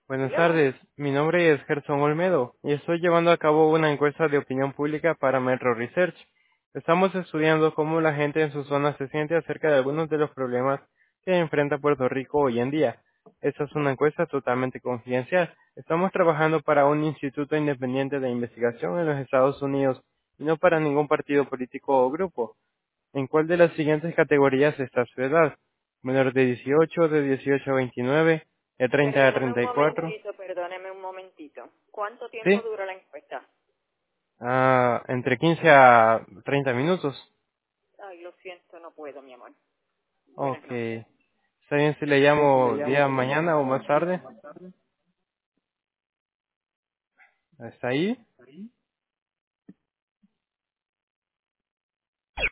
Buenas Dígame. tardes, mi nombre es Gerson Olmedo y estoy llevando a cabo una encuesta de opinión pública para Metro Research. Estamos estudiando cómo la gente en su zona se siente acerca de algunos de los problemas que enfrenta Puerto Rico hoy en día. Esta es una encuesta totalmente confidencial. Estamos trabajando para un instituto independiente de investigación en los Estados Unidos y no para ningún partido político o grupo. ¿En cuál de las siguientes categorías está su edad? Menor de 18, de 18 a 29, de 30 a 34. Perdóneme un momentito. ¿Cuánto tiempo ¿Sí? dura la encuesta? Entre 15 a 30 minutos. Ay, lo siento, no puedo, mi amor. Buenas Ok. noches. ¿Está bien si le llamo día mañana o más tarde? ¿Está ahí?